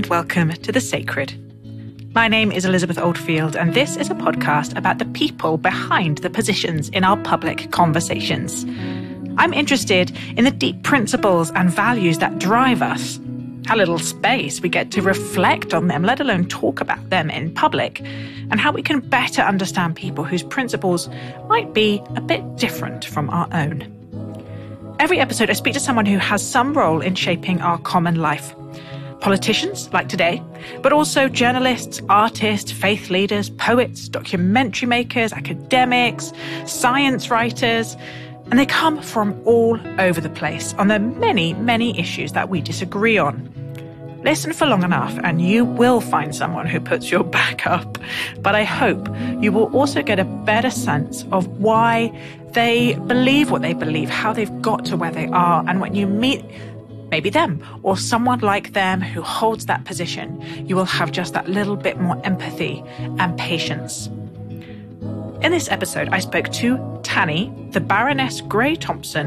and welcome to The Sacred. My name is Elizabeth Oldfield, and this is a podcast about the people behind the positions in our public conversations. I'm interested in the deep principles and values that drive us, how little space we get to reflect on them, let alone talk about them in public, and how we can better understand people whose principles might be a bit different from our own. Every episode, I speak to someone who has some role in shaping our common life. Politicians, like today, but also journalists, artists, faith leaders, poets, documentary makers, academics, science writers, and they come from all over the place on the many, many issues that we disagree on. Listen for long enough and you will find someone who puts your back up. But I hope you will also get a better sense of why they believe what they believe, how they've got to where they are, and when you meet maybe them or someone like them who holds that position, you will have just that little bit more empathy and patience. In this episode, I spoke to Tanny, the Baroness Grey Thompson,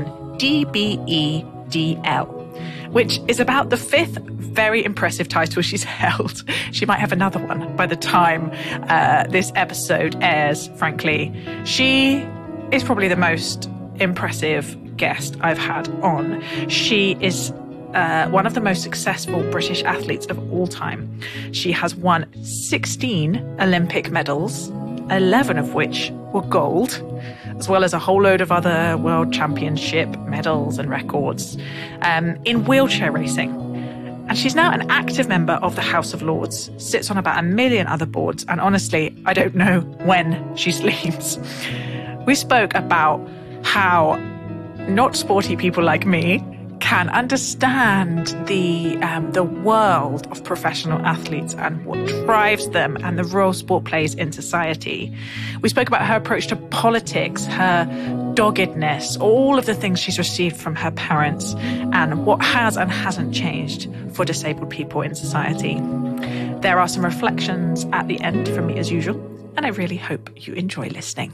DBEDL, which is about the fifth very impressive title she's held. She might have another one by the time this episode airs, frankly. She is probably the most impressive guest I've had on. She is one of the most successful British athletes of all time. She has won 16 Olympic medals, 11 of which were gold, as well as a whole load of other world championship medals and records in wheelchair racing. And she's now an active member of the House of Lords, sits on about 1 million other boards, and honestly, I don't know when she sleeps. We spoke about how not sporty people like me can understand the world of professional athletes and what drives them and the role sport plays in society. We spoke about her approach to politics, her doggedness, all of the things she's received from her parents, and what has and hasn't changed for disabled people in society. There are some reflections at the end from me as usual, and I really hope you enjoy listening.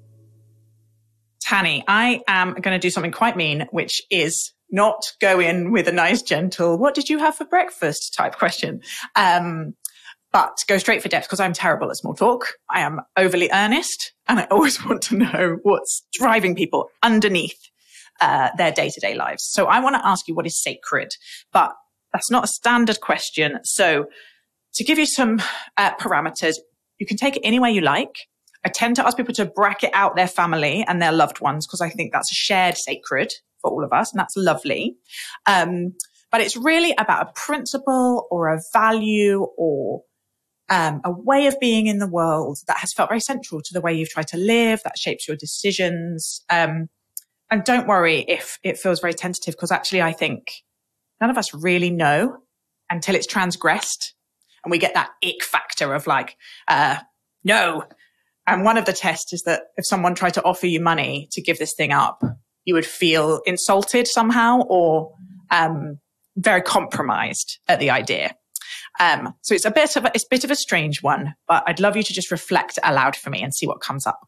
Tanny, I am going to do something quite mean, which is not go in with a nice, gentle, what did you have for breakfast type question, but go straight for depth because I'm terrible at small talk. I am overly earnest and I always want to know what's driving people underneath their day-to-day lives. So I want to ask you what is sacred, but that's not a standard question. So to give you some parameters, you can take it any way you like. I tend to ask people to bracket out their family and their loved ones because I think that's a shared sacred for all of us, and that's lovely. But it's really about a principle or a value or a way of being in the world that has felt very central to the way you've tried to live, that shapes your decisions. And don't worry if it feels very tentative, because actually I think none of us really know until it's transgressed and we get that ick factor of like, no. And one of the tests is that if someone tried to offer you money to give this thing up, you would feel insulted somehow or very compromised at the idea. So it's a bit of a strange one, but I'd love you to just reflect aloud for me and see what comes up.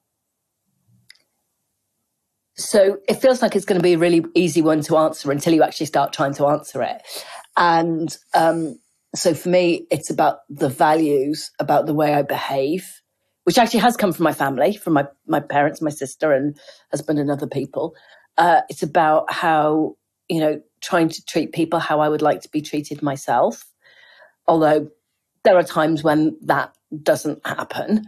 So it feels like it's going to be a really easy one to answer until you actually start trying to answer it. And so for me, it's about the values, about the way I behave, which actually has come from my family, from my parents, my sister and husband and other people. It's about how, trying to treat people how I would like to be treated myself. Although there are times when that doesn't happen,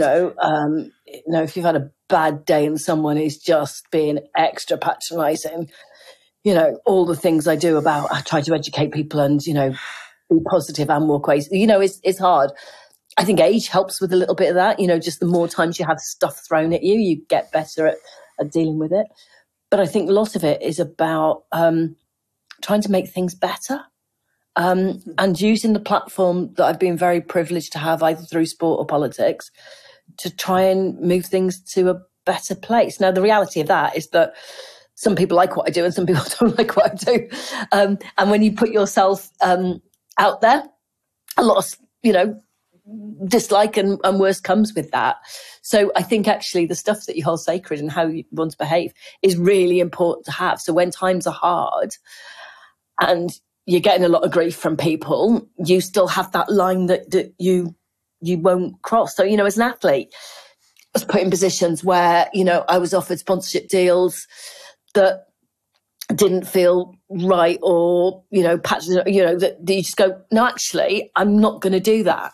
if you've had a bad day and someone is just being extra patronizing, all the things I do about, I try to educate people and, be positive and walk away. It's hard. I think age helps with a little bit of that. Just the more times you have stuff thrown at you, you get better at dealing with it. But I think a lot of it is about trying to make things better and using the platform that I've been very privileged to have, either through sport or politics, to try and move things to a better place. Now, the reality of that is that some people like what I do and some people don't like what I do. And when you put yourself out there, a lot of, dislike and worse comes with that. So I think actually the stuff that you hold sacred and how you want to behave is really important to have. So when times are hard and you're getting a lot of grief from people, you still have that line that you won't cross. So, as an athlete, I was put in positions where, I was offered sponsorship deals that didn't feel right, or, that you just go, no, actually, I'm not going to do that.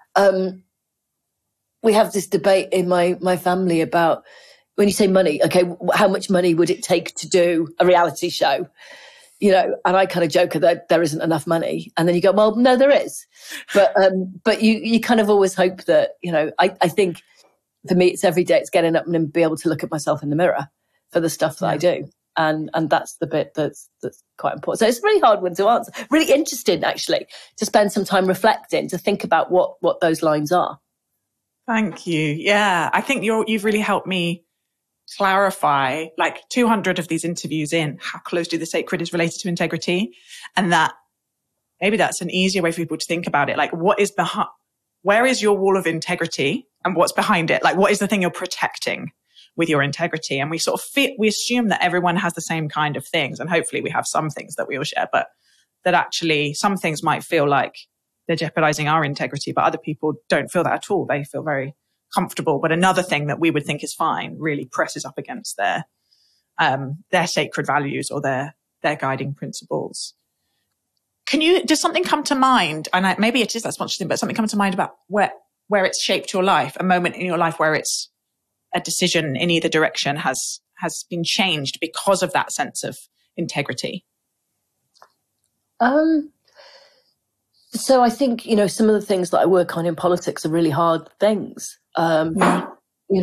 We have this debate in my family about, when you say money, okay, how much money would it take to do a reality show? And I kind of joke that there isn't enough money. And then you go, well, no, there is. But you kind of always hope that, I think for me, it's every day, it's getting up and be able to look at myself in the mirror for the stuff that I do. And that's the bit that's quite important. So it's a really hard one to answer. Really interesting, actually, to spend some time reflecting, to think about what those lines are. Thank you. Yeah, I think you've really helped me clarify, like 200 of these interviews in, how closely the sacred is related to integrity. And that maybe that's an easier way for people to think about it. Like, where is your wall of integrity and what's behind it? Like, what is the thing you're protecting with your integrity? And we we assume that everyone has the same kind of things. And hopefully we have some things that we all share, but that actually some things might feel like they're jeopardizing our integrity, but other people don't feel that at all. They feel very comfortable. But another thing that we would think is fine really presses up against their sacred values or their guiding principles. Does something come to mind? And maybe it is that sponsorship, but something come to mind about where it's shaped your life, a moment in your life where it's a decision in either direction has been changed because of that sense of integrity? So I think, some of the things that I work on in politics are really hard things. The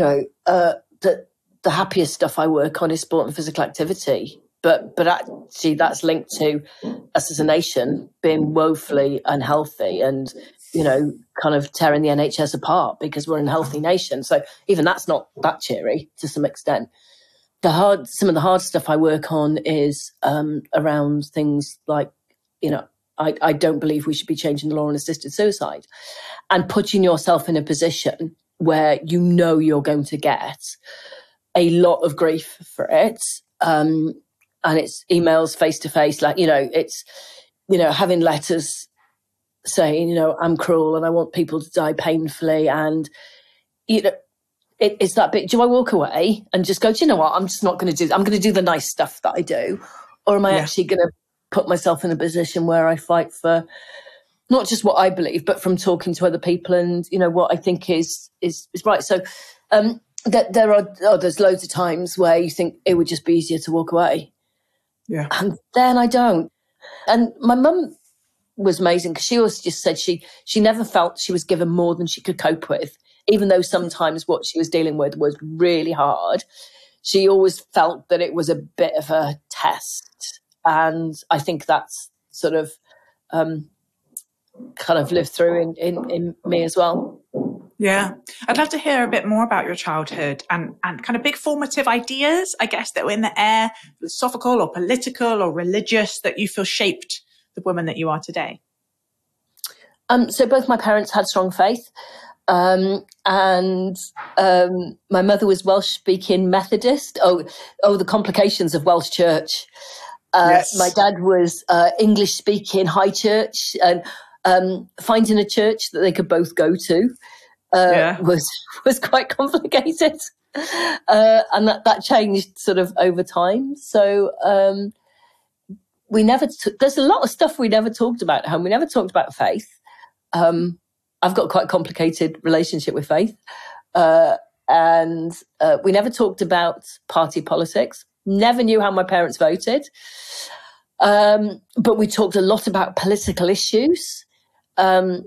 happiest stuff I work on is sport and physical activity. But actually that's linked to us as a nation being woefully unhealthy and, kind of tearing the NHS apart because we're an unhealthy nation. So even that's not that cheery to some extent. Some of the hard stuff I work on is around things like, I don't believe we should be changing the law on assisted suicide, and putting yourself in a position where you're going to get a lot of grief for it. And it's emails face to face, like, it's, having letters saying, I'm cruel and I want people to die painfully. And, it's that bit. Do I walk away and just go, do you know what? I'm just not going to do, I'm going to do the nice stuff that I do. Or am I actually going to put myself in a position where I fight for not just what I believe, but from talking to other people and, what I think is right. So, there's loads of times where you think it would just be easier to walk away. Yeah. And then I don't. And my mum was amazing because she always just said she never felt she was given more than she could cope with, even though sometimes what she was dealing with was really hard. She always felt that it was a bit of a test. And I think that's sort of kind of lived through in me as well. Yeah. I'd love to hear a bit more about your childhood and kind of big formative ideas, I guess, that were in the air, philosophical or political or religious, that you feel shaped the woman that you are today. So both my parents had strong faith. And my mother was Welsh-speaking Methodist. The complications of Welsh church. Yes. My dad was English-speaking high church, and finding a church that they could both go to was quite complicated, and that changed sort of over time. So we never. There's a lot of stuff we never talked about at home. We never talked about faith. I've got quite a complicated relationship with faith, and we never talked about party politics. Never knew how my parents voted. But we talked a lot about political issues. And,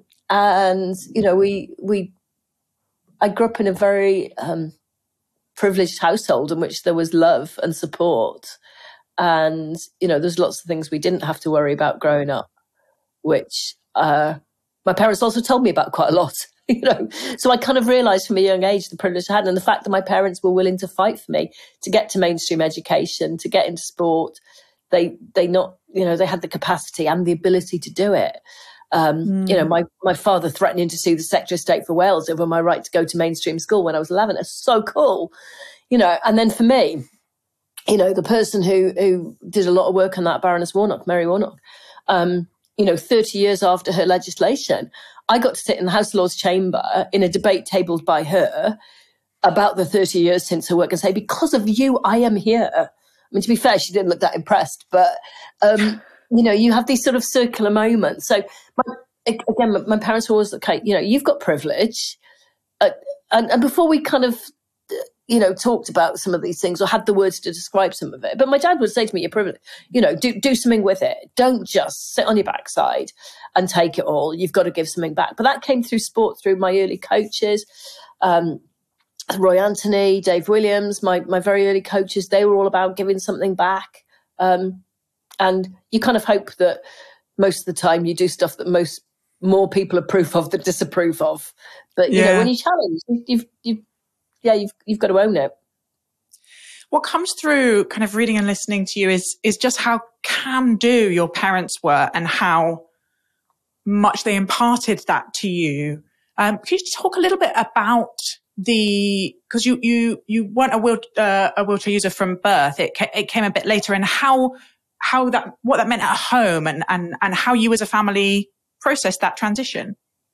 I grew up in a very privileged household in which there was love and support. And, there's lots of things we didn't have to worry about growing up, which my parents also told me about quite a lot. So I kind of realised from a young age the privilege I had, and the fact that my parents were willing to fight for me to get to mainstream education, to get into sport. They had the capacity and the ability to do it. My father threatening to sue the Secretary of State for Wales over my right to go to mainstream school when I was 11. It's so cool, And then for me, the person who did a lot of work on that, Baroness Warnock, Mary Warnock, 30 years after her legislation, I got to sit in the House of Lords chamber in a debate tabled by her about the 30 years since her work and say, because of you, I am here. I mean, to be fair, she didn't look that impressed, but, you have these sort of circular moments. So my parents were always, okay, you've got privilege. And before we kind of, talked about some of these things or had the words to describe some of it. But my dad would say to me, you're privileged, do something with it. Don't just sit on your backside and take it all. You've got to give something back. But that came through sport, through my early coaches, Roy Anthony, Dave Williams, my very early coaches. They were all about giving something back. And you kind of hope that most of the time you do stuff that more people approve of than disapprove of. But, when you challenge, you've got to own it. What comes through kind of reading and listening to you is just how can-do your parents were and how much they imparted that to you. Could you talk a little bit about because you weren't a wheelchair user from birth. It came a bit later, and what that meant at home and how you as a family processed that transition.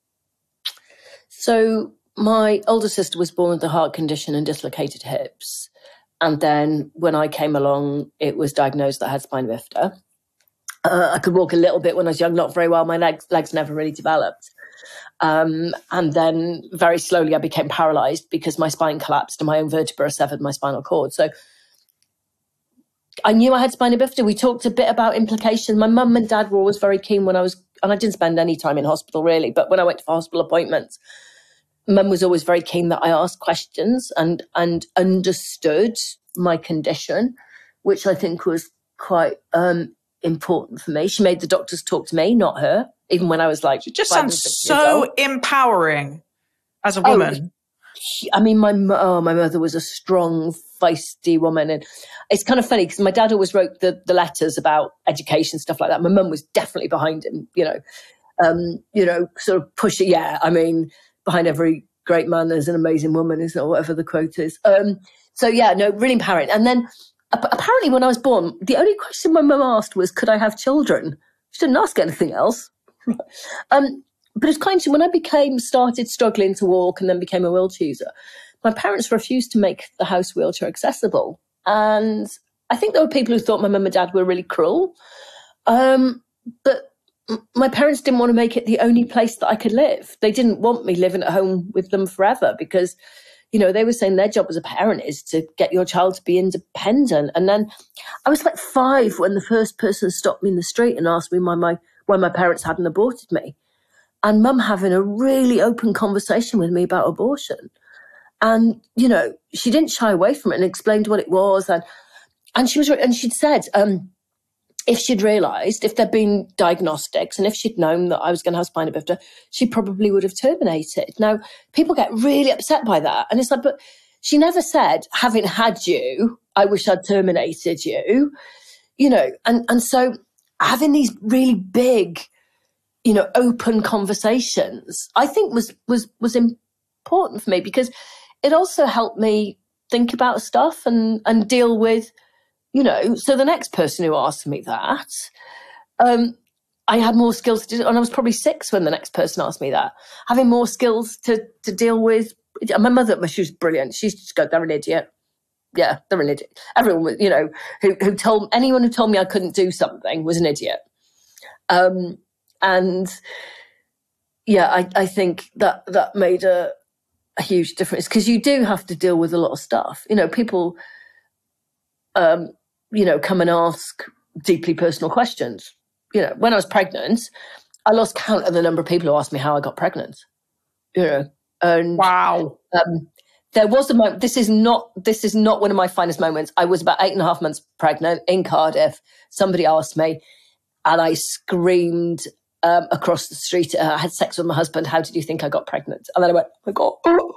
So my older sister was born with a heart condition and dislocated hips. And then when I came along, it was diagnosed that I had spina bifida. I could walk a little bit when I was young, not very well. My legs never really developed. And then very slowly I became paralyzed because my spine collapsed and my own vertebra severed my spinal cord. So I knew I had spina bifida. We talked a bit about implications. My mum and dad were always very keen and I didn't spend any time in hospital really, but when I went for hospital appointments, Mum was always very keen that I asked questions and understood my condition, which I think was quite important for me. She made the doctors talk to me, not her, even when I was like... It just sounds so empowering as a woman. I mean, my mother was a strong, feisty woman. And it's kind of funny because my dad always wrote the letters about education, stuff like that. My mum was definitely behind him, sort of pushing. Yeah, I mean... behind every great man, there's an amazing woman, isn't it? Whatever the quote is. Really empowering. And then apparently when I was born, the only question my mum asked was, could I have children? She didn't ask anything else. But it's kind of, when I started struggling to walk and then became a wheelchair user, my parents refused to make the house wheelchair accessible. And I think there were people who thought my mum and dad were really cruel. But my parents didn't want to make it the only place that I could live. They didn't want me living at home with them forever because, they were saying their job as a parent is to get your child to be independent. And then I was like 5 when the first person stopped me in the street and asked me why my parents hadn't aborted me. And Mum having a really open conversation with me about abortion. And, she didn't shy away from it and explained what it was. And she'd said, if she'd realised, if there'd been diagnostics and if she'd known that I was going to have spina bifida, she probably would have terminated. Now, people get really upset by that. And it's like, but she never said, having had you, I wish I'd terminated you, and so having these really big, open conversations, I think was important for me because it also helped me think about stuff and deal with, so the next person who asked me that, I had more skills to do, and I was probably 6 when the next person asked me that, having more skills to deal with. My mother, she was brilliant. She's just go, they're an idiot. Yeah, they're an idiot. Everyone was, anyone who told me I couldn't do something was an idiot. And yeah, I think that made a huge difference because you do have to deal with a lot of stuff. People, come and ask deeply personal questions. When I was pregnant, I lost count of the number of people who asked me how I got pregnant. And wow. There was a moment. This is not one of my finest moments. I was about 8.5 months pregnant in Cardiff. Somebody asked me, and I screamed across the street. I had sex with my husband. How did you think I got pregnant? And then I went, oh my God.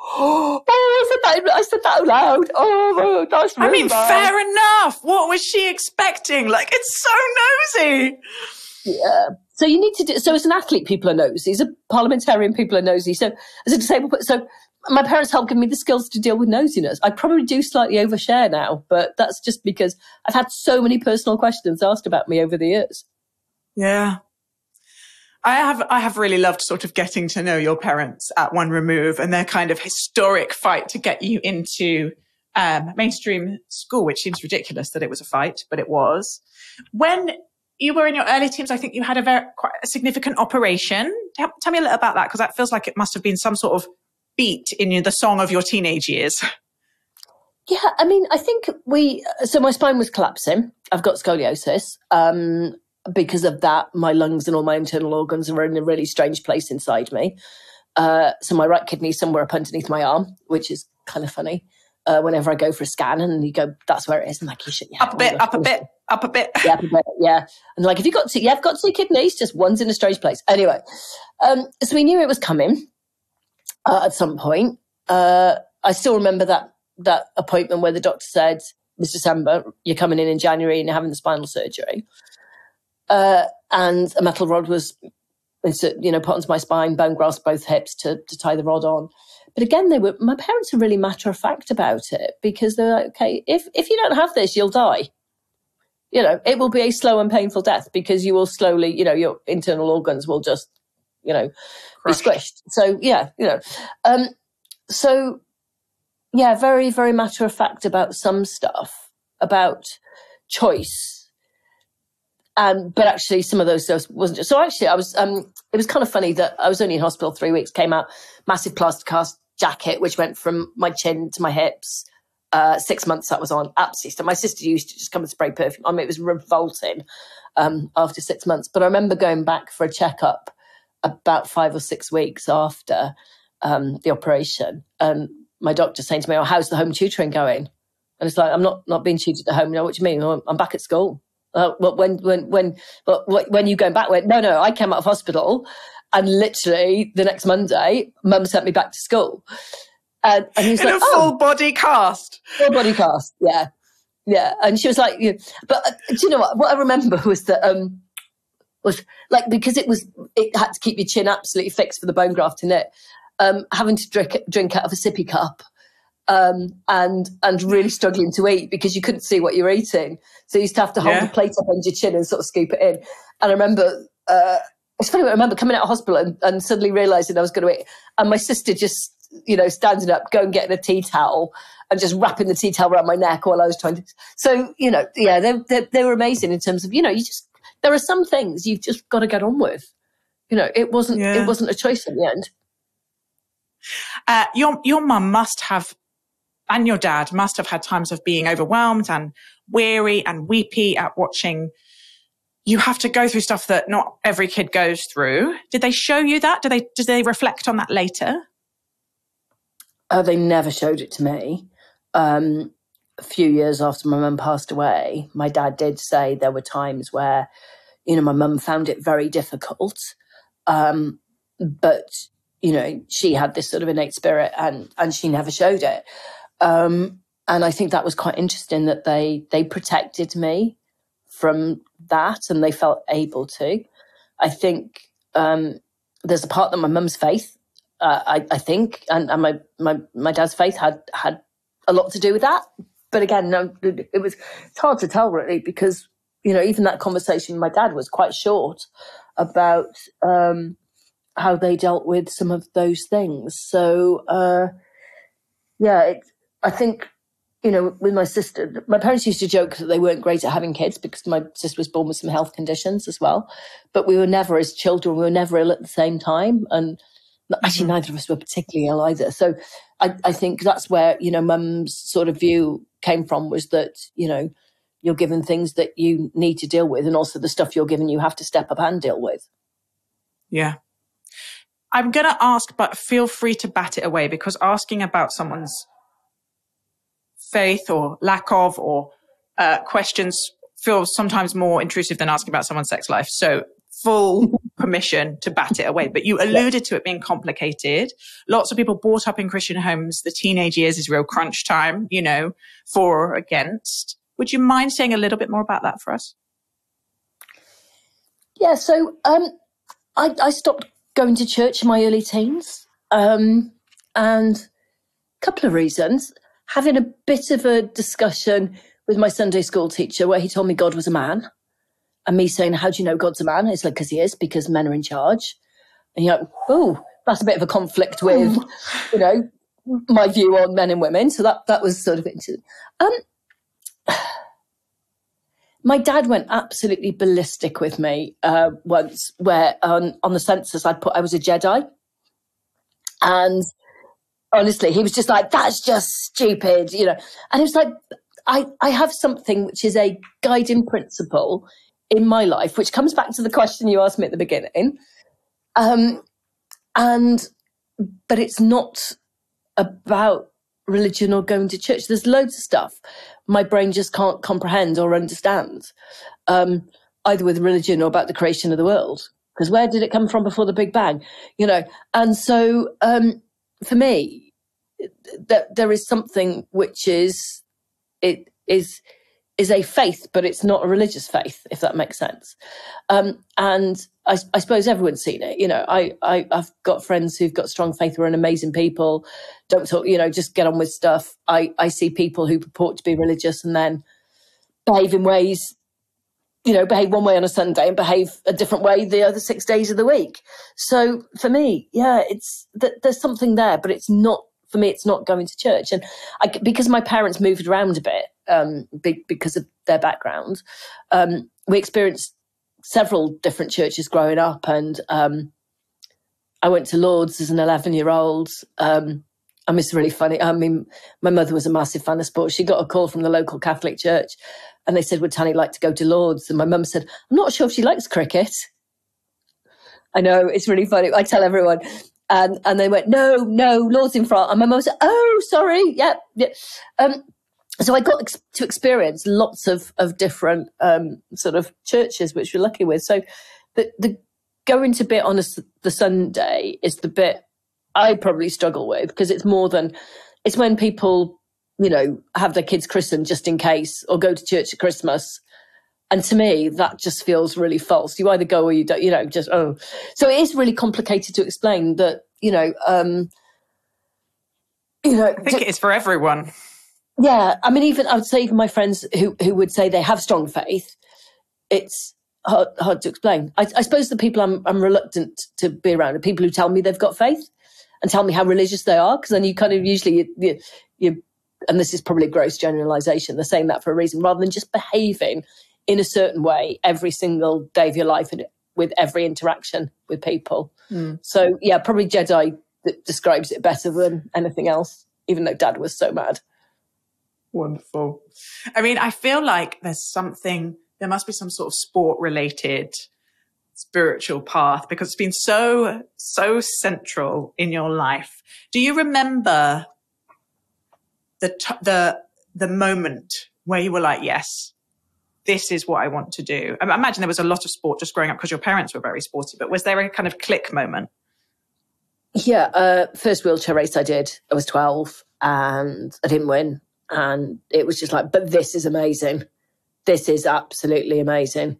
I said that out loud. Oh, that's really I mean, bad. Fair enough. What was she expecting? Like, it's so nosy. Yeah. So you need to do, so as an athlete, people are nosy. As a parliamentarian, people are nosy. So as a disabled person, so my parents helped give me the skills to deal with nosiness. I probably do slightly overshare now, but that's just because I've had so many personal questions asked about me over the years. Yeah. I have really loved sort of getting to know your parents at one remove and their kind of historic fight to get you into mainstream school, which seems ridiculous that it was a fight, but it was. When you were in your early teens, I think you had quite a significant operation. Tell me a little about that, because that feels like it must have been some sort of beat in the song of your teenage years. Yeah, I mean, I think so my spine was collapsing. I've got scoliosis. Because of that, my lungs and all my internal organs are in a really strange place inside me. So my right kidney is somewhere up underneath my arm, which is kind of funny. Whenever I go for a scan and you go, that's where it is. I'm like, you should, yeah, up a bit. Yeah, up a bit. Yeah. And like, I've got two kidneys, just one's in a strange place. Anyway, so we knew it was coming at some point. I still remember that appointment where the doctor said, it was December, you're coming in January and you're having the spinal surgery. And a metal rod was, put onto my spine, bone grafts both hips to tie the rod on. But again, my parents are really matter of fact about it, because they're like, okay, if you don't have this, you'll die. It will be a slow and painful death, because you will slowly, your internal organs will just, be squished. So very, very matter of fact about some stuff, about choice. But actually, some of those stuff wasn't. So actually, I was. It was kind of funny that I was only in hospital 3 weeks. Came out, massive plaster cast jacket, which went from my chin to my hips. 6 months that was on, absolutely. So my sister used to just come and spray perfume. I mean, it was revolting after 6 months. But I remember going back for a checkup about 5 or 6 weeks after the operation, and my doctor saying to me, "Oh, how's the home tutoring going?" And it's like, "I'm not being tutored at home." What do you mean? "Well, I'm back at school." When you going back? No, I came out of hospital, and literally the next Monday, Mum sent me back to school. And he was in a full body cast. Full body cast, yeah. And she was like, but do you know what? What I remember was that was like, because it had to keep your chin absolutely fixed for the bone graft in it. Having to drink out of a sippy cup. And really struggling to eat because you couldn't see what you were eating. So you used to have to hold the plate up under your chin and sort of scoop it in. And I remember, it's funny, I remember coming out of hospital and suddenly realising I was going to eat. And my sister just, standing up, going getting a tea towel and just wrapping the tea towel around my neck while I was trying to. So, they were amazing in terms of, there are some things you've just got to get on with. It wasn't a choice in the end. Your mum must have, and your dad must have had times of being overwhelmed and weary and weepy at watching you have to go through stuff that not every kid goes through. Did they show you that? Did they reflect on that later? They never showed it to me. A few years after my mum passed away, my dad did say there were times where, my mum found it very difficult. But, she had this sort of innate spirit and she never showed it. And I think that was quite interesting that they protected me from that and they felt able to. I think there's a part that my mum's faith, I think, and my dad's faith had a lot to do with that. But again, no, it's hard to tell really because, even that conversation with my dad was quite short about how they dealt with some of those things. So, I think, with my sister, my parents used to joke that they weren't great at having kids because my sister was born with some health conditions as well. But we were never, as children, we were never ill at the same time. And actually, neither of us were particularly ill either. So I think that's where, Mum's sort of view came from was that, you're given things that you need to deal with. And also the stuff you're given, you have to step up and deal with. Yeah. I'm going to ask, but feel free to bat it away because asking about someone's faith or lack of or questions feels sometimes more intrusive than asking about someone's sex life. So full permission to bat it away. But you alluded to it being complicated. Lots of people brought up in Christian homes. The teenage years is real crunch time, for or against. Would you mind saying a little bit more about that for us? Yeah, so I stopped going to church in my early teens. And a couple of reasons. Having a bit of a discussion with my Sunday school teacher where he told me God was a man. and me saying, how do you know God's a man? It's like, because he is, because men are in charge. And you're like, oh, that's a bit of a conflict with, you know, my view on men and women. So that was sort of interesting. My dad went absolutely ballistic with me once, where on the census I was a Jedi. And honestly, he was just like, that's just stupid, you know. And it was like, I have something which is a guiding principle in my life, which comes back to the question you asked me at the beginning. But it's not about religion or going to church. There's loads of stuff my brain just can't comprehend or understand, either with religion or about the creation of the world. Because where did it come from before the Big Bang? You know, and so for me, there is something which is a faith, but it's not a religious faith, if that makes sense. And I suppose everyone's seen it. You know, I've got friends who've got strong faith who are amazing people. Don't talk, you know, just get on with stuff. I see people who purport to be religious and then behave in ways, you know, behave one way on a Sunday and behave a different way the other 6 days of the week. So for me, yeah, there's something there, but it's not, for me, it's not going to church. And because my parents moved around a bit, because of their background, we experienced several different churches growing up. And I went to Lord's as an 11-year-old. And it's really funny. I mean, my mother was a massive fan of sports. She got a call from the local Catholic church and they said, would Tanny like to go to Lord's? And my mum said, I'm not sure if she likes cricket. I know, it's really funny. I tell everyone. And they went, no, Lord's in front. And my mum said, oh, sorry. Yeah. So I got to experience lots of different sort of churches, which we're lucky with. So the going to bit on the Sunday is the bit I probably struggle with, because it's when people, you know, have their kids christened just in case, or go to church at Christmas. And to me, that just feels really false. You either go or you don't, you know, just, oh. So it is really complicated to explain that, you know. I think it is for everyone. Yeah. I mean, I would say even my friends who would say they have strong faith, it's hard to explain. I suppose the people I'm reluctant to be around are people who tell me they've got faith and tell me how religious they are, because then you kind of usually, you, and this is probably a gross generalization, they're saying that for a reason, rather than just behaving in a certain way every single day of your life and with every interaction with people. So yeah, probably Jedi that describes it better than anything else, even though Dad was so mad. Wonderful. I mean, I feel like there must be some sort of sport related spiritual path, because it's been so central in your life. Do you remember the moment where you were like, yes, this is what I want to do? I imagine there was a lot of sport just growing up because your parents were very sporty, but was there a kind of click moment? Yeah, first wheelchair race I did, I was 12 and I didn't win. And it was just like, but this is amazing. This is absolutely amazing.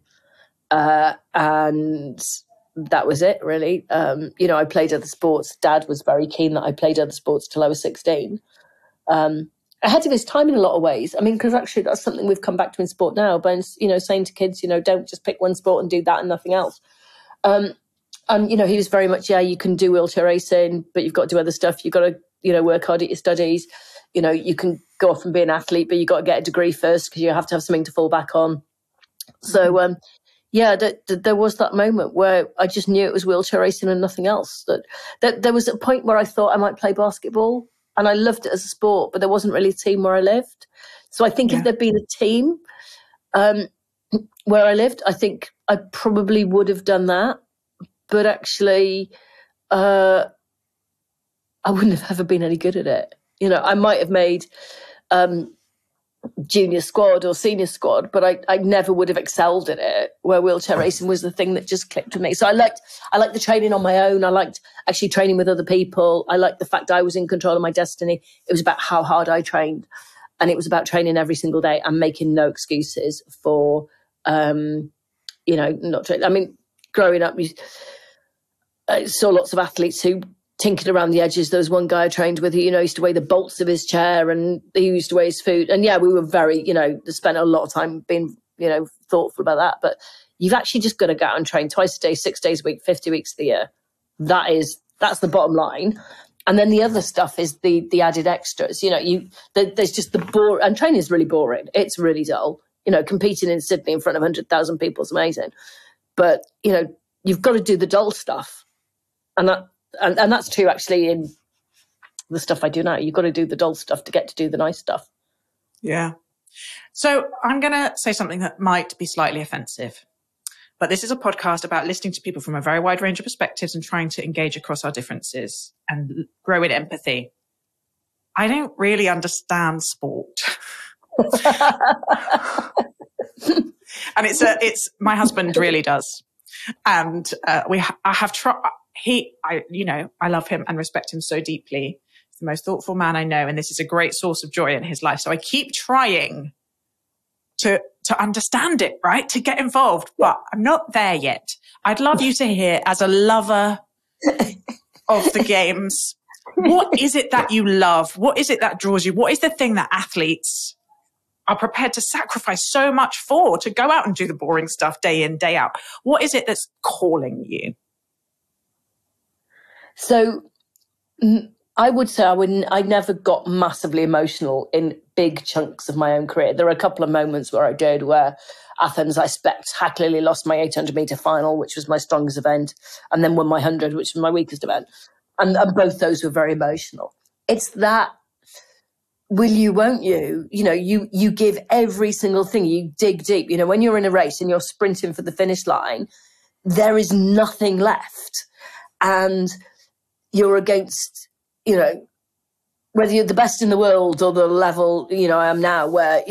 And that was it, really. You know, I played other sports. Dad was very keen that I played other sports till I was 16. Ahead of his time in a lot of ways. I mean, because actually that's something we've come back to in sport now. But, you know, saying to kids, you know, don't just pick one sport and do that and nothing else. And, you know, he was very much, yeah, you can do wheelchair racing, but you've got to do other stuff. You've got to, you know, work hard at your studies. You know, you can go off and be an athlete, but you've got to get a degree first because you have to have something to fall back on. So, yeah, there was that moment where I just knew it was wheelchair racing and nothing else. That there was a point where I thought I might play basketball, and I loved it as a sport, but there wasn't really a team where I lived. So I think if there'd been a team where I lived, I think I probably would have done that. But actually, I wouldn't have ever been any good at it. You know, I might have made junior squad or senior squad, but I never would have excelled at it, where wheelchair racing was the thing that just clicked with me. So I liked the training on my own. I liked actually training with other people. I liked the fact I was in control of my destiny. It was about how hard I trained, and it was about training every single day and making no excuses for, you know, not training. I mean, growing up, I saw lots of athletes who tinkered around the edges. There was one guy I trained with who, you know, used to weigh the bolts of his chair, and he used to weigh his food. And yeah, we were very, you know, spent a lot of time being, you know, thoughtful about that. But You've actually just got to go out and train twice a day, 6 days a week, 50 weeks of the year. That's the bottom line. And then the other stuff is the added extras. There's just the bore, and training is really boring. It's really dull. Competing in Sydney in front of 100,000 people is amazing. But, you've got to do the dull stuff. And that's true actually in the stuff I do now. You've got to do the dull stuff to get to do the nice stuff. Yeah. So I'm going to say something that might be slightly offensive, but this is a podcast about listening to people from a very wide range of perspectives and trying to engage across our differences and grow in empathy. I don't really understand sport. And it's my husband really does. And I have tried, I love him and respect him so deeply. He's the most thoughtful man I know. And this is a great source of joy in his life. So I keep trying to understand it, right? To get involved, but I'm not there yet. I'd love you to hear, as a lover of the games, what is it that you love? What is it that draws you? What is the thing that athletes are prepared to sacrifice so much for, to go out and do the boring stuff day in, day out? What is it that's calling you? So I would say I never got massively emotional in big chunks of my own career. There are a couple of moments where I did, where Athens, I spectacularly lost my 800 metre final, which was my strongest event, and then won my 100, which was my weakest event. And both those were very emotional. It's that will you, won't you? You give every single thing. You dig deep. When you're in a race and you're sprinting for the finish line, there is nothing left. And you're against, whether you're the best in the world or the level, I am now, where,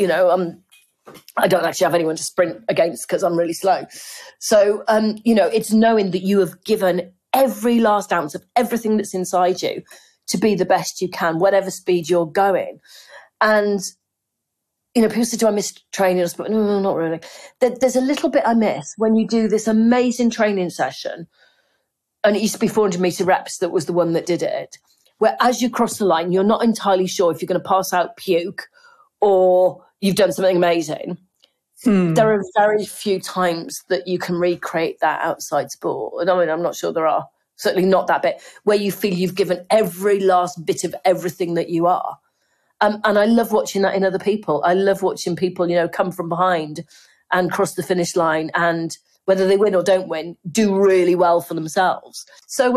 I don't actually have anyone to sprint against because I'm really slow. So, it's knowing that you have given every last ounce of everything that's inside you to be the best you can, whatever speed you're going. And, people say, do I miss training? No, not really. There's a little bit I miss when you do this amazing training session. And it used to be 400 metre reps that was the one that did it, where as you cross the line, you're not entirely sure if you're going to pass out puke or you've done something amazing. There are very few times that you can recreate that outside sport. And I'm not sure there are, certainly not that bit, where you feel you've given every last bit of everything that you are. And I love watching that in other people. I love watching people, come from behind and cross the finish line, and whether they win or don't win, do really well for themselves. So,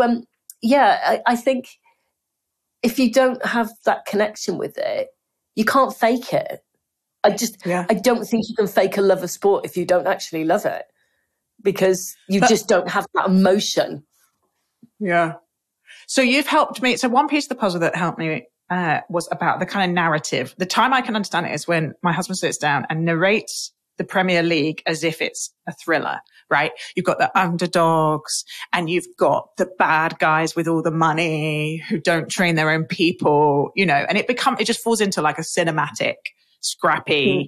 I think if you don't have that connection with it, you can't fake it. I don't think you can fake a love of sport if you don't actually love it, because you just don't have that emotion. Yeah. So you've helped me. So one piece of the puzzle that helped me was about the kind of narrative. The time I can understand it is when my husband sits down and narrates the Premier League as if it's a thriller, right? You've got the underdogs and you've got the bad guys with all the money who don't train their own people, and it just falls into like a cinematic, scrappy,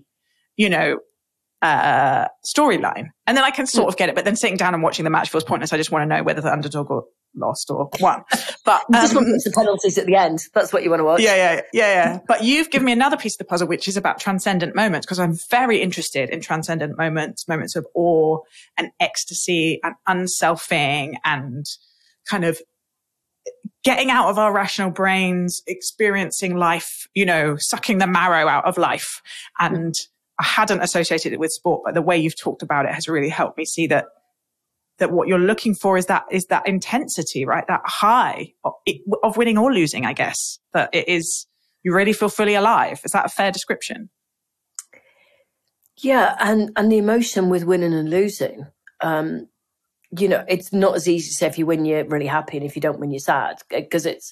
storyline. And then I can sort of get it, but then sitting down and watching the match feels pointless. I just want to know whether the underdog lost or won. But you just want the penalties at the end. That's what you want to watch. Yeah. But you've given me another piece of the puzzle, which is about transcendent moments, because I'm very interested in transcendent moments of awe and ecstasy and unselfing and kind of getting out of our rational brains, experiencing life, sucking the marrow out of life. And I hadn't associated it with sport, but the way you've talked about it has really helped me see that what you're looking for is that intensity, right? That high of winning or losing, I guess. That it is, you really feel fully alive. Is that a fair description? Yeah, and the emotion with winning and losing. It's not as easy to say if you win, you're really happy, and if you don't win, you're sad. Because it's,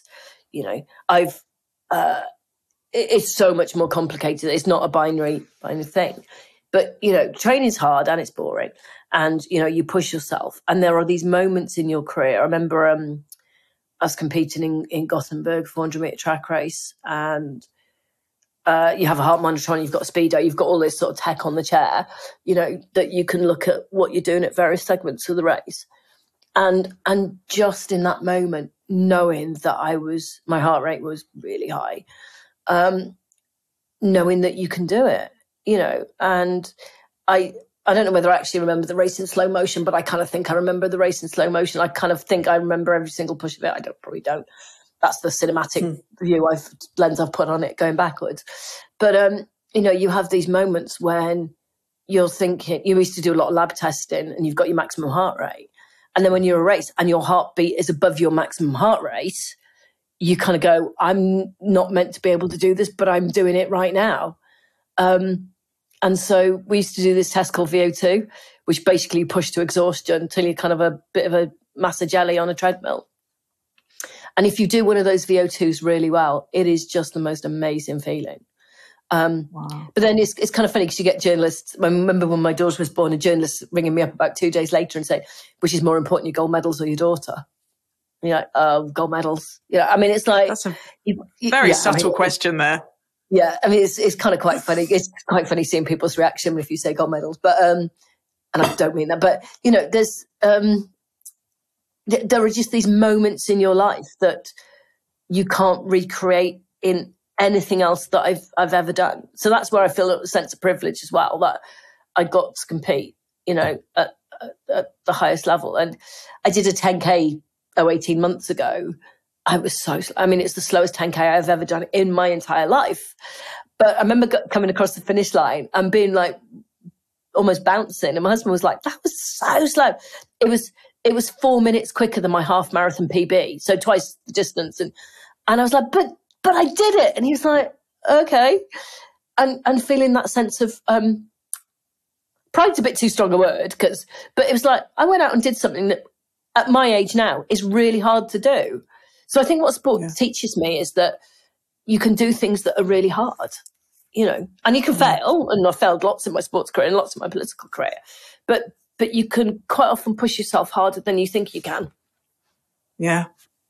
it's so much more complicated. It's not a binary thing. But, training's hard and it's boring. And, you push yourself. And there are these moments in your career. I remember us competing in Gothenburg, 400 metre track race. And you have a heart monitor on, you've got a speedo, you've got all this sort of tech on the chair, that you can look at what you're doing at various segments of the race. And just in that moment, knowing that my heart rate was really high, knowing that you can do it, and I don't know whether I actually remember the race in slow motion, but I kind of think I remember the race in slow motion. I kind of think I remember every single push of it. Probably don't. That's the cinematic lens I've put on it going backwards. But, you have these moments when you're thinking, you used to do a lot of lab testing and you've got your maximum heart rate. And then when you're a race and your heartbeat is above your maximum heart rate, you kind of go, I'm not meant to be able to do this, but I'm doing it right now. And so we used to do this test called VO2, which basically pushed to exhaustion until you're kind of a bit of a mass of jelly on a treadmill. And if you do one of those VO2s really well, it is just the most amazing feeling. Wow. But then it's kind of funny because you get journalists. I remember when my daughter was born, a journalist ringing me up about 2 days later and saying, which is more important, your gold medals or your daughter? And you're like, oh, gold medals. I mean, it's like... That's a very subtle question there. Yeah, I mean, it's kind of quite funny. It's quite funny seeing people's reaction if you say gold medals. But, and I don't mean that, but, there's... there are just these moments in your life that you can't recreate in anything else that I've ever done. So that's where I feel a sense of privilege as well, that I got to compete, at the highest level. And I did a 10K 18 months ago. It's the slowest 10K I've ever done in my entire life. But I remember coming across the finish line and being like almost bouncing. And my husband was like, that was so slow. It was 4 minutes quicker than my half marathon PB. So twice the distance. And I was like, but I did it. And he was like, okay. And feeling that sense of, pride's a bit too strong a word, but it was like, I went out and did something that at my age now is really hard to do. So I think what sport teaches me is that you can do things that are really hard, and you can fail. And I've failed lots in my sports career and lots in my political career, but you can quite often push yourself harder than you think you can. Yeah.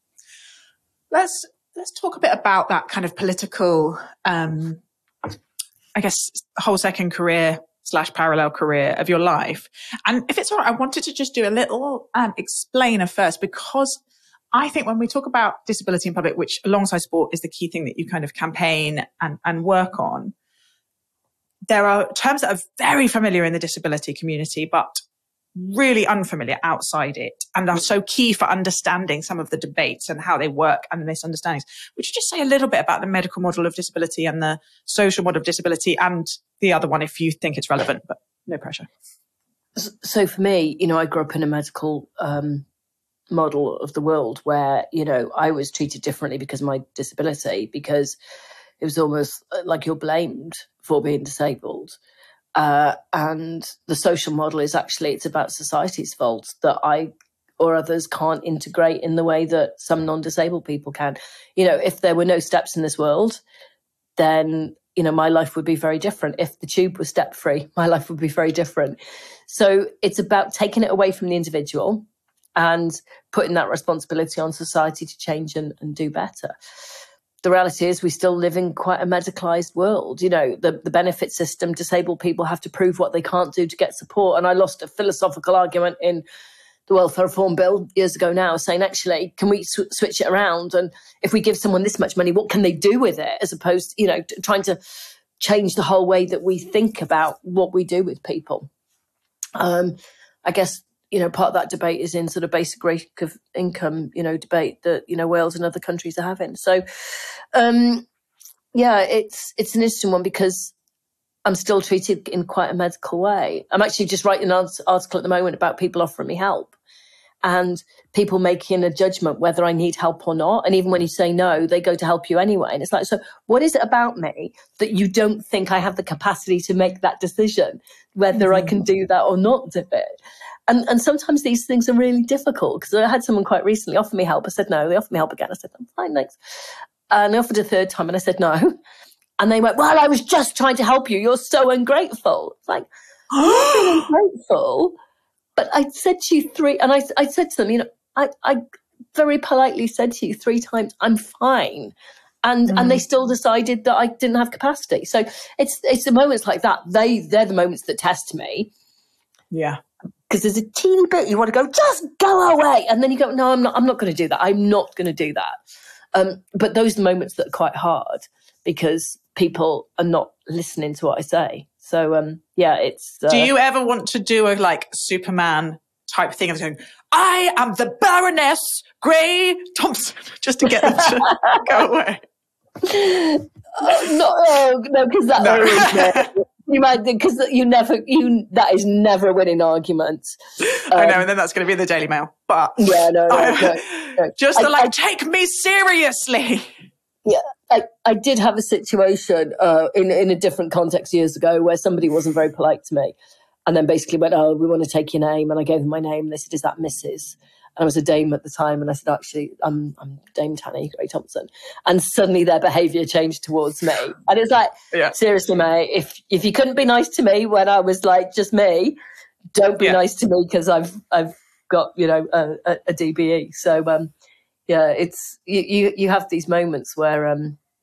Let's talk a bit about that kind of political, I guess, whole second career / parallel career of your life. And if it's all right, I wanted to just do a little explainer first, because I think when we talk about disability in public, which alongside sport is the key thing that you kind of campaign and work on, there are terms that are very familiar in the disability community, but really unfamiliar outside it, and are so key for understanding some of the debates and how they work and the misunderstandings. Would you just say a little bit about the medical model of disability and the social model of disability, and the other one if you think it's relevant, but no pressure? So for me, I grew up in a medical model of the world where, I was treated differently because of my disability, because it was almost like you're blamed for being disabled. And the social model is actually, it's about society's fault that I or others can't integrate in the way that some non-disabled people can. If there were no steps in this world, then, my life would be very different. If the tube was step-free, my life would be very different. So it's about taking it away from the individual and putting that responsibility on society to change and do better. The reality is we still live in quite a medicalised world. The benefit system, disabled people have to prove what they can't do to get support. And I lost a philosophical argument in the Welfare Reform Bill years ago now, saying, actually, can we switch it around? And if we give someone this much money, what can they do with it? As opposed to, trying to change the whole way that we think about what we do with people. I guess, part of that debate is in sort of basic rate of income, debate that, Wales and other countries are having. So, it's an interesting one because I'm still treated in quite a medical way. I'm actually just writing an article at the moment about people offering me help and people making a judgment whether I need help or not. And even when you say no, they go to help you anyway. And it's like, so what is it about me that you don't think I have the capacity to make that decision, whether I can do that or not do it? And sometimes these things are really difficult, because I had someone quite recently offer me help. I said no. They offered me help again. I said, I'm fine, thanks. And they offered a third time and I said no. And they went, well, I was just trying to help you. You're so ungrateful. It's like, I'm not being ungrateful. But I said to you three, and I said to them, I very politely said to you 3 times, I'm fine. And they still decided that I didn't have capacity. So it's the moments like that. They're the moments that test me. Yeah. Because there's a teeny bit you want to go, just go away. And then you go, no, I'm not going to do that. I'm not going to do that. But those are the moments that are quite hard because people are not listening to what I say. So, it's... Do you ever want to do a like Superman type thing of going, I am the Baroness Grey Thompson, just to get them to go away? No, because that always... You might, because that is never a winning argument. I know, and then that's going to be in the Daily Mail. But no. Just take me seriously. Yeah, I did have a situation in a different context years ago where somebody wasn't very polite to me, and then basically went, "Oh, we want to take your name," and I gave them my name. And they said, "Is that Mrs.?" And I was a dame at the time, and I said, "Actually, I'm Dame Tanny Grey Thompson." And suddenly their behaviour changed towards me, and it's like, seriously, mate, if you couldn't be nice to me when I was like just me, don't be nice to me because I've got a DBE. So it's you have these moments where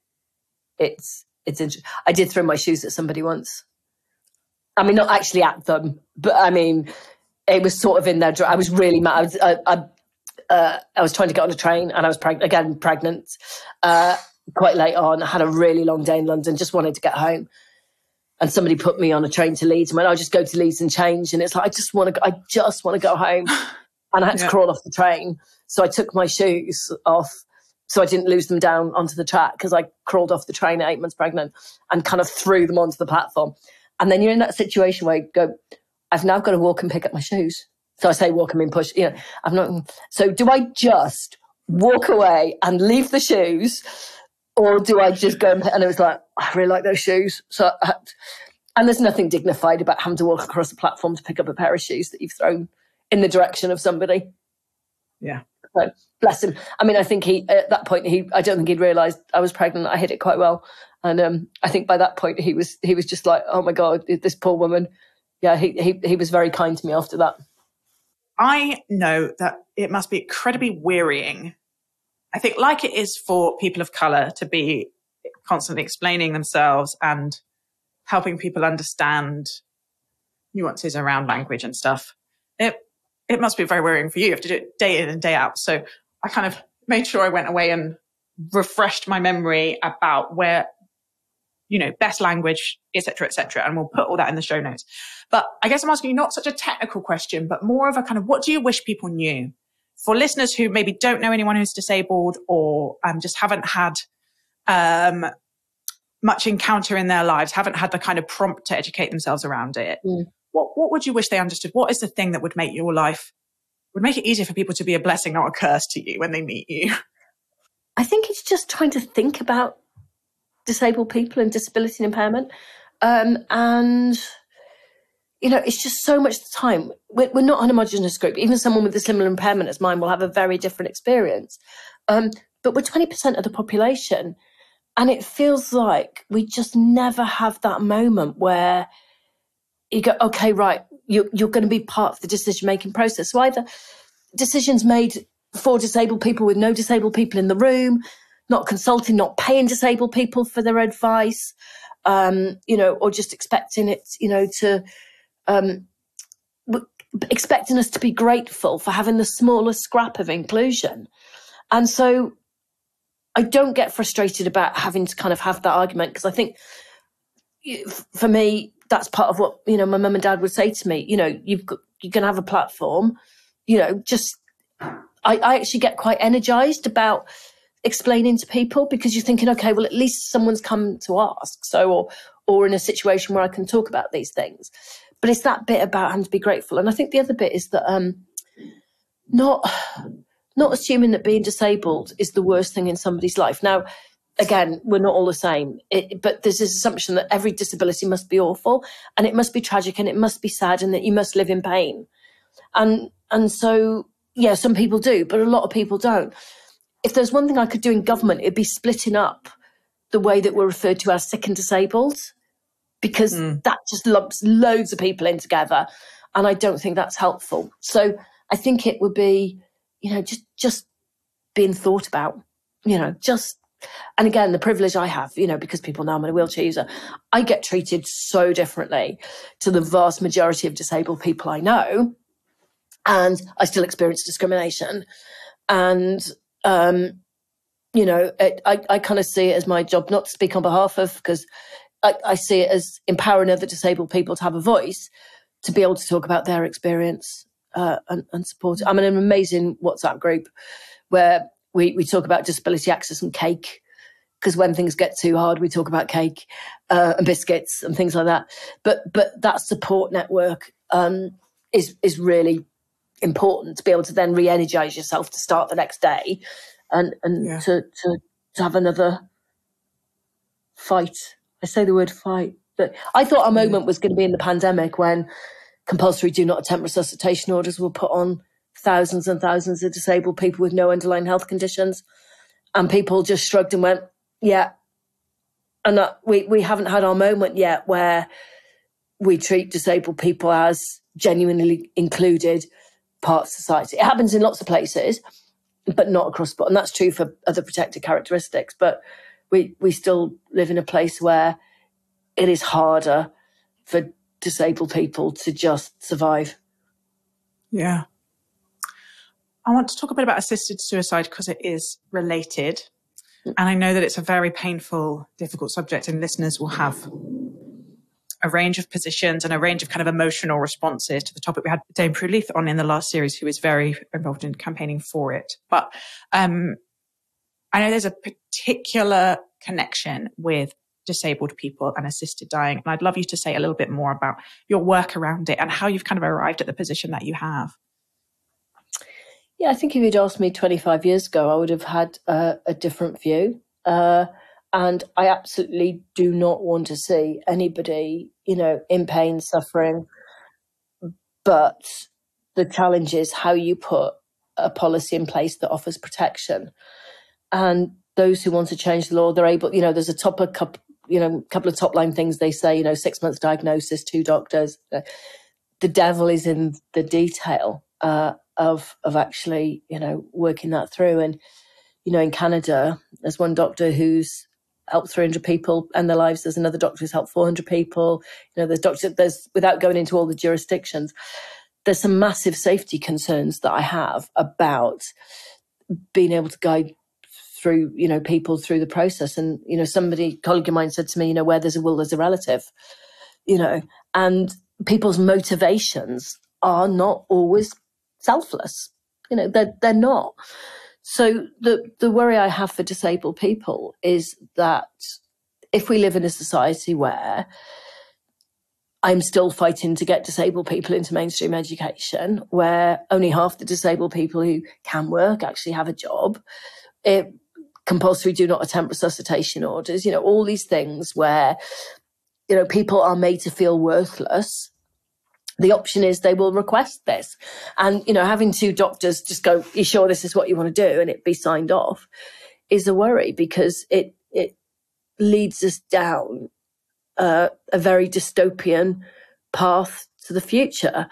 it's interesting. I did throw my shoes at somebody once. I mean, not actually at them, but I mean. It was sort of in their. I was really mad. I was trying to get on a train, and I was pregnant. Quite late on, I had a really long day in London. Just wanted to get home, and somebody put me on a train to Leeds. And went, "I'll just go to Leeds and change." And it's like I just want to go home, and I had to crawl off the train. So I took my shoes off, so I didn't lose them down onto the track because I crawled off the train at 8 months pregnant and kind of threw them onto the platform. And then you're in that situation where you go, I've now got to walk and pick up my shoes. So I say walk, I mean push. I've not. So do I just walk away and leave the shoes, or do I just go and it was like, I really like those shoes. So, and there's nothing dignified about having to walk across the platform to pick up a pair of shoes that you've thrown in the direction of somebody. Yeah. So, bless him. I mean, I think at that point, I don't think he'd realised I was pregnant. I hid it quite well. And I think by that point, he was just like, oh my God, this poor woman. Yeah, he was very kind to me after that. I know that it must be incredibly wearying. I think like it is for people of colour to be constantly explaining themselves and helping people understand nuances around language and stuff. It must be very wearying for you. You have to do it day in and day out. So I kind of made sure I went away and refreshed my memory about where, best language, et cetera, and we'll put all that in the show notes. But I guess I'm asking you not such a technical question, but more of a kind of, what do you wish people knew? For listeners who maybe don't know anyone who's disabled or just haven't had much encounter in their lives, haven't had the kind of prompt to educate themselves around it. What would you wish they understood? What is the thing that would make it easier for people to be a blessing, not a curse to you when they meet you? I think it's just trying to think about disabled people and disability and impairment. It's just so much of the time. We're not a homogenous group. Even someone with a similar impairment as mine will have a very different experience. But we're 20% of the population. And it feels like we just never have that moment where you go, okay, right, you're going to be part of the decision-making process. So either decisions made for disabled people with no disabled people in the room, not consulting, not paying disabled people for their advice, or just expecting it, expecting us to be grateful for having the smallest scrap of inclusion. And so I don't get frustrated about having to kind of have that argument, because I think for me, that's part of what, my mum and dad would say to me, you're going to have a platform, I actually get quite energized about explaining to people, because you're thinking, okay, well, at least someone's come to ask. So, or in a situation where I can talk about these things. But it's that bit about having to be grateful. And I think the other bit is that not assuming that being disabled is the worst thing in somebody's life. Now, again, we're not all the same, but there's this assumption that every disability must be awful, and it must be tragic, and it must be sad, and that you must live in pain. And so, yeah, some people do, but a lot of people don't. If there's one thing I could do in government, it'd be splitting up the way that we're referred to as sick and disabled, because that just lumps loads of people in together. And I don't think that's helpful. So I think it would be, just being thought about, and again, the privilege I have, because people know I'm a wheelchair user, I get treated so differently to the vast majority of disabled people I know. And I still experience discrimination. And, I kind of see it as my job not to speak on behalf of, because I see it as empowering other disabled people to have a voice, to be able to talk about their experience and support it. I'm in an amazing WhatsApp group where we talk about disability access and cake, because when things get too hard, we talk about cake and biscuits and things like that. But that support network is really important, to be able to then re-energize yourself to start the next day and to have another fight. I say the word fight. But I thought our moment was going to be in the pandemic, when compulsory do not attempt resuscitation orders were put on thousands and thousands of disabled people with no underlying health conditions. And people just shrugged and went, yeah. And we haven't had our moment yet where we treat disabled people as genuinely included part of society. It happens in lots of places, but not across the board. And that's true for other protected characteristics. But we still live in a place where it is harder for disabled people to just survive. Yeah. I want to talk a bit about assisted suicide because it is related. And I know that it's a very painful, difficult subject, and listeners will have a range of positions and a range of kind of emotional responses to the topic. We had Dame Prue Leith on in the last series, who is very involved in campaigning for it. But I know there's a particular connection with disabled people and assisted dying. And I'd love you to say a little bit more about your work around it and how you've kind of arrived at the position that you have. Yeah, I think if you'd asked me 25 years ago, I would have had a different view. And I absolutely do not want to see anybody, in pain, suffering. But the challenge is how you put a policy in place that offers protection. And those who want to change the law, they're able, there's a couple of top line things they say, 6 months diagnosis, 2 doctors. The devil is in the detail of actually, working that through. And, in Canada, there's one doctor who's helped 300 people end their lives. There's another doctor who's helped 400 people. There's without going into all the jurisdictions, there's some massive safety concerns that I have about being able to guide through, people through the process. And, colleague of mine said to me, where there's a will, there's a relative, and people's motivations are not always selfless. They're not. So the worry I have for disabled people is that if we live in a society where I'm still fighting to get disabled people into mainstream education, where only half the disabled people who can work actually have a job, compulsory do not attempt resuscitation orders, all these things where, people are made to feel worthless. The option is they will request this. And, having 2 doctors just go, you sure this is what you want to do? And it be signed off is a worry, because it leads us down a very dystopian path to the future.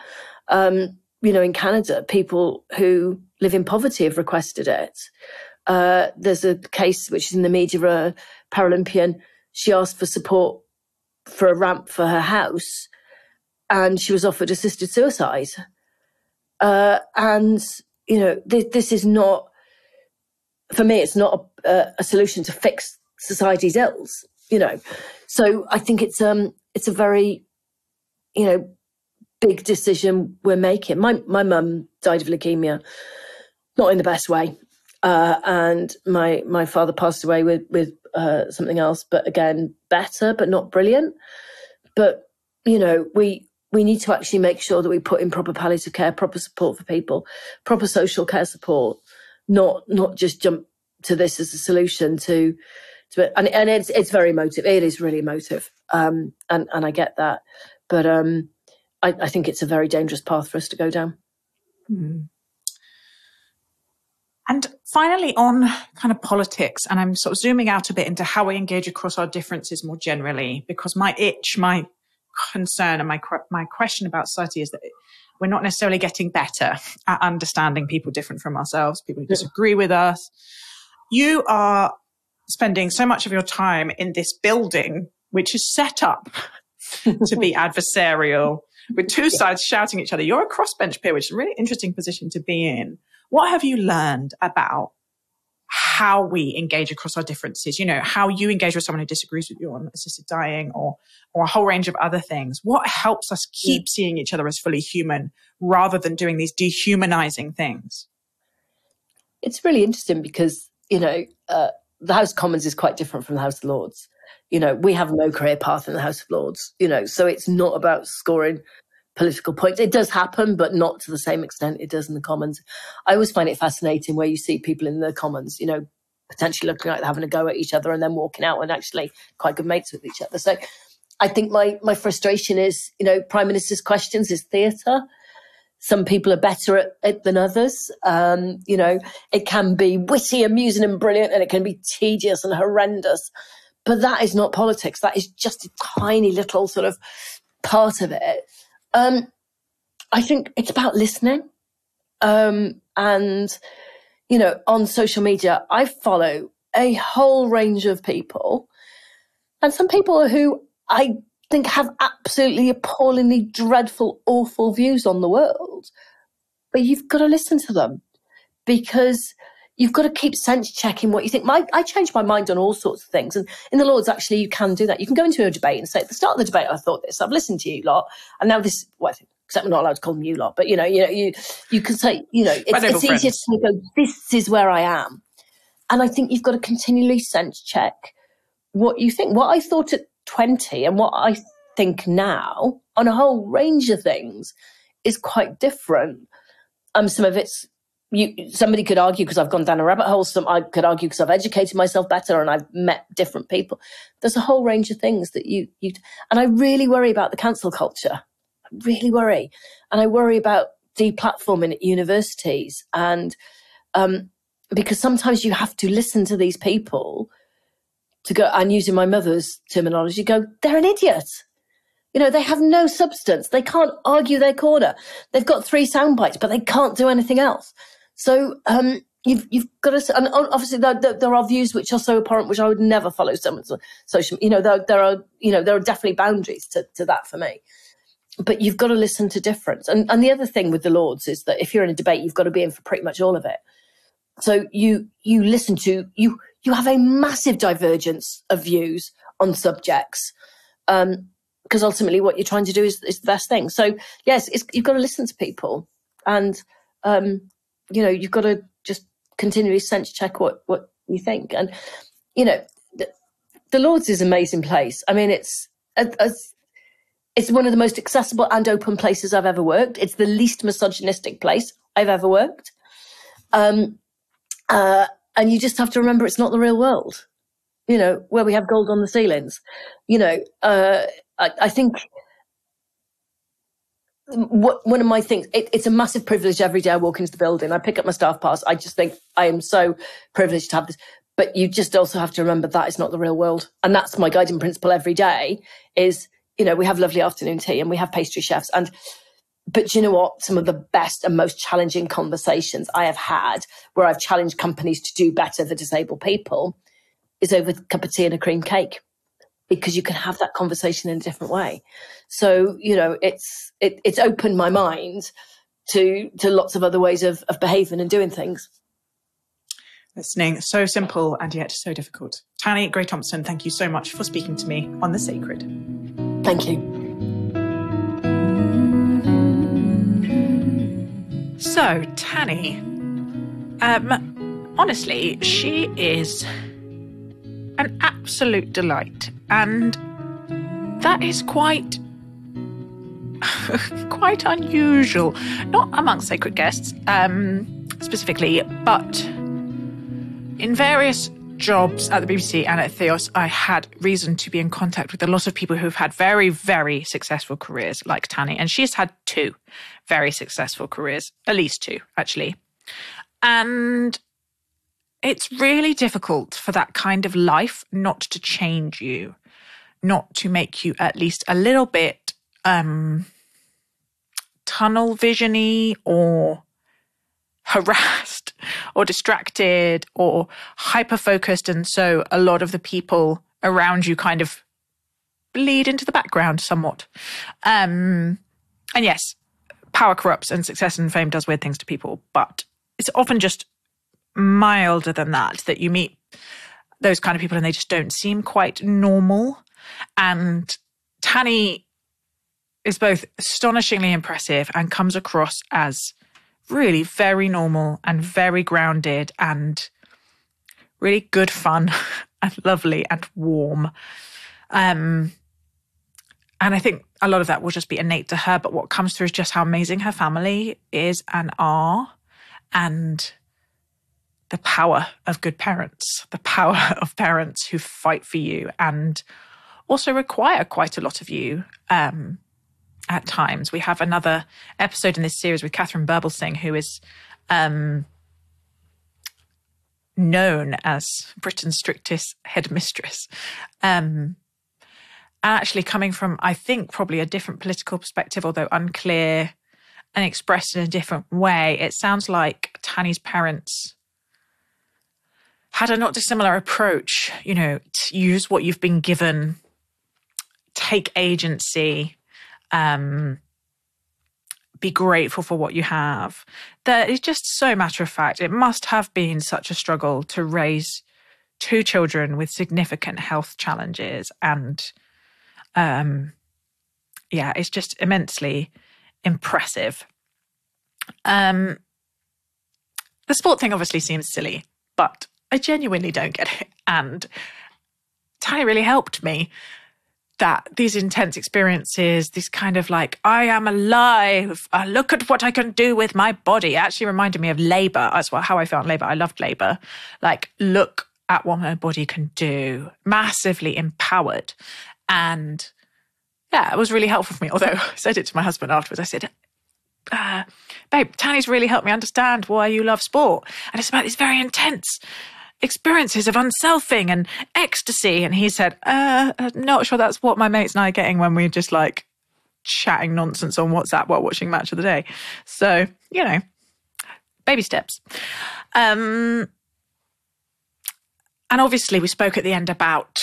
In Canada, people who live in poverty have requested it. There's a case which is in the media, a Paralympian. She asked for support for a ramp for her house, and she was offered assisted suicide. This is not, for me, it's not a solution to fix society's ills, So I think it's a very, big decision we're making. My mum died of leukemia, not in the best way. And my father passed away with something else, but again, better, but not brilliant. But, we need to actually make sure that we put in proper palliative care, proper support for people, proper social care support, not just jump to this as a solution to it. And it's very emotive. It is really emotive. And I get that. But I think it's a very dangerous path for us to go down. Mm. And finally, on kind of politics, and I'm sort of zooming out a bit into how we engage across our differences more generally, because my concern and my question about society is that we're not necessarily getting better at understanding people different from ourselves, people who disagree with us. You are spending so much of your time in this building, which is set up to be adversarial, with 2 sides shouting at each other. You're a crossbench peer, which is a really interesting position to be in. What have you learned about how we engage across our differences, how you engage with someone who disagrees with you on assisted dying or a whole range of other things. What helps us keep seeing each other as fully human rather than doing these dehumanizing things? It's really interesting because, the House of Commons is quite different from the House of Lords. We have no career path in the House of Lords, so it's not about scoring political points. It does happen, but not to the same extent it does in the Commons. I always find it fascinating where you see people in the Commons, potentially looking like they're having a go at each other and then walking out and actually quite good mates with each other. So I think my frustration is, Prime Minister's questions is theatre. Some people are better at it than others. It can be witty, amusing and brilliant, and it can be tedious and horrendous. But that is not politics. That is just a tiny little sort of part of it. I think it's about listening. And, on social media, I follow a whole range of people. And some people who I think have absolutely appallingly dreadful, awful views on the world. But you've got to listen to them because you've got to keep sense checking what you think. I change my mind on all sorts of things. And in the Lords, actually, you can do that. You can go into a debate and say, at the start of the debate, I thought this, I've listened to you lot. And now this, except we're not allowed to call them you lot, but, you can say, it's easier to go, this is where I am. And I think you've got to continually sense check what you think. What I thought at 20 and what I think now on a whole range of things is quite different. Some of it's, somebody could argue because I've gone down a rabbit hole. I could argue because I've educated myself better and I've met different people. There's a whole range of things that you and I really worry about the cancel culture. I really worry. And I worry about deplatforming at universities and because sometimes you have to listen to these people to go, and using my mother's terminology, go, they're an idiot. They have no substance. They can't argue their corner. They've got 3 sound bites, but they can't do anything else. So you've got to, and obviously there are views which are so abhorrent, which I would never follow someone's social. There are definitely boundaries to that for me. But you've got to listen to difference. And the other thing with the Lords is that if you're in a debate, you've got to be in for pretty much all of it. So you listen to you have a massive divergence of views on subjects. Because ultimately what you're trying to do is the best thing. So yes, you've got to listen to people and, you've got to just continually sense check what you think. And, the Lords is an amazing place. I mean, it's one of the most accessible and open places I've ever worked. It's the least misogynistic place I've ever worked. And you just have to remember it's not the real world, where we have gold on the ceilings. I think one of my things, it's a massive privilege every day I walk into the building. I pick up my staff pass. I just think I am so privileged to have this. But you just also have to remember that is not the real world. And that's my guiding principle every day is, we have lovely afternoon tea and we have pastry chefs. But you know what? Some of the best and most challenging conversations I have had where I've challenged companies to do better for disabled people is over a cup of tea and a cream cake. Because you can have that conversation in a different way. So, it's opened my mind to lots of other ways of behaving and doing things. Listening, so simple and yet so difficult. Tanni Grey-Thompson, thank you so much for speaking to me on The Sacred. Thank you. So, Tanni, honestly, she is an absolute delight. And that is quite unusual, not amongst sacred guests specifically, but in various jobs at the BBC and at Theos, I had reason to be in contact with a lot of people who've had very, very successful careers like Tanni. And she's had 2 very successful careers, at least 2, actually. And it's really difficult for that kind of life not to change you, not to make you at least a little bit tunnel vision-y or harassed or distracted or hyper-focused. And so a lot of the people around you kind of bleed into the background somewhat. And yes, power corrupts and success and fame does weird things to people, but it's often just milder than that you meet those kind of people and they just don't seem quite normal. And Tanni is both astonishingly impressive and comes across as really very normal and very grounded and really good fun and lovely and warm. And I think a lot of that will just be innate to her, but what comes through is just how amazing her family is and are, and the power of good parents, the power of parents who fight for you and also require quite a lot of you at times. We have another episode in this series with Catherine Birbalsingh, who is known as Britain's strictest headmistress. And actually coming from, I think, probably a different political perspective, although unclear and expressed in a different way, it sounds like Tanni's parents had a not dissimilar approach, to use what you've been given, take agency, be grateful for what you have. That is just so matter of fact. It must have been such a struggle to raise two children with significant health challenges. And it's just immensely impressive. The sport thing obviously seems silly, but I genuinely don't get it. And Tanni really helped me. That these intense experiences, this kind of like, I am alive, look at what I can do with my body, actually reminded me of Labour. That's how I felt in Labour. I loved Labour. Like, look at what my body can do. Massively empowered. And yeah, it was really helpful for me. Although I said it to my husband afterwards. I said, babe, Tanni's really helped me understand why you love sport. And it's about these very intense experiences of unselfing and ecstasy. And he said, I'm not sure that's what my mates and I are getting when we're just like chatting nonsense on WhatsApp while watching Match of the Day. So, baby steps. And obviously we spoke at the end about,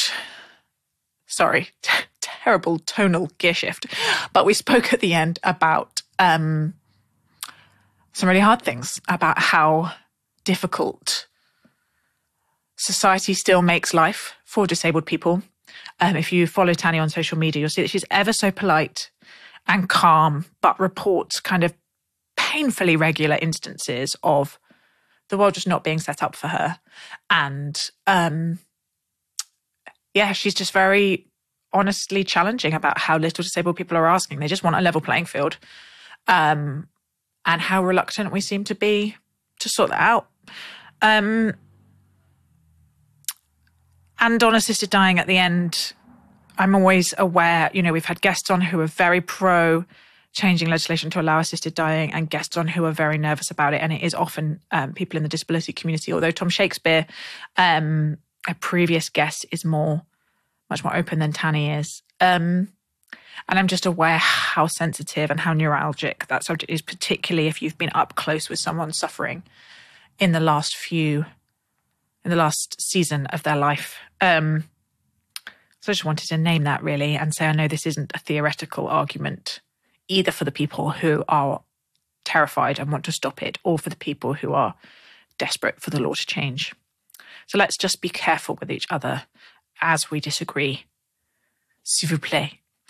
terrible tonal gear shift, but we spoke at the end about some really hard things, about how difficult society still makes life for disabled people. If you follow Tanni on social media, you'll see that she's ever so polite and calm, but reports kind of painfully regular instances of the world just not being set up for her. And she's just very honestly challenging about how little disabled people are asking. They just want a level playing field. And how reluctant we seem to be to sort that out. And on assisted dying at the end, I'm always aware, we've had guests on who are very pro changing legislation to allow assisted dying and guests on who are very nervous about it. And it is often people in the disability community, although Tom Shakespeare, a previous guest, is much more open than Tanni is. And I'm just aware how sensitive and how neuralgic that subject is, particularly if you've been up close with someone suffering in the last season of their life. So I just wanted to name that really and say, I know this isn't a theoretical argument either for the people who are terrified and want to stop it or for the people who are desperate for the law to change. So let's just be careful with each other as we disagree. S'il vous plaît.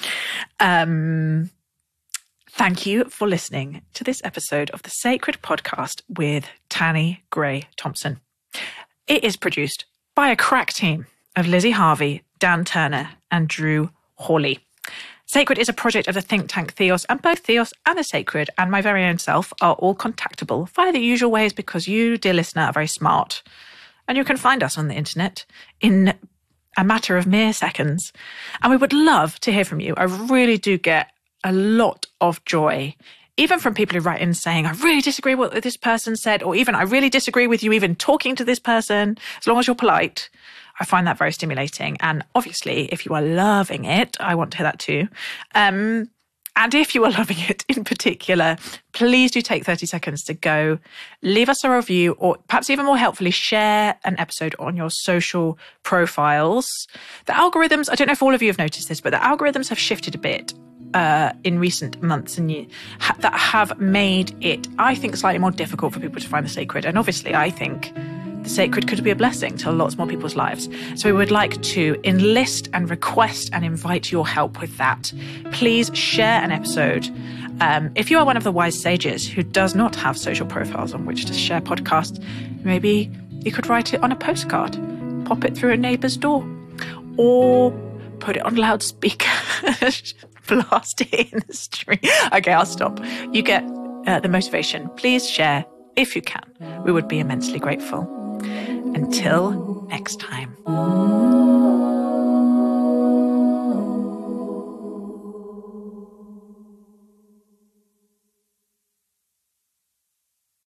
Thank you for listening to this episode of the Sacred Podcast with Tanni Grey-Thompson. It is produced by a crack team of Lizzie Harvey, Dan Turner, and Drew Hawley. Sacred is a project of the think tank Theos, and both Theos and the Sacred and my very own self are all contactable via the usual ways because you, dear listener, are very smart. And you can find us on the internet in a matter of mere seconds. And we would love to hear from you. I really do get a lot of joy, even from people who write in saying, I really disagree with what this person said, or even I really disagree with you even talking to this person, as long as you're polite. I find that very stimulating. And obviously, if you are loving it, I want to hear that too. And if you are loving it in particular, please do take 30 seconds to go leave us a review, or perhaps even more helpfully, share an episode on your social profiles. The algorithms, I don't know if all of you have noticed this, but the algorithms have shifted a bit in recent months and years that have made it, I think, slightly more difficult for people to find the sacred. And obviously, I think the sacred could be a blessing to lots more people's lives. So we would like to enlist and request and invite your help with that. Please share an episode. If you are one of the wise sages who does not have social profiles on which to share podcasts, maybe you could write it on a postcard, pop it through a neighbour's door, or put it on loudspeaker, blast it in the street. Okay, I'll stop. You get the motivation. Please share if you can. We would be immensely grateful. Until next time.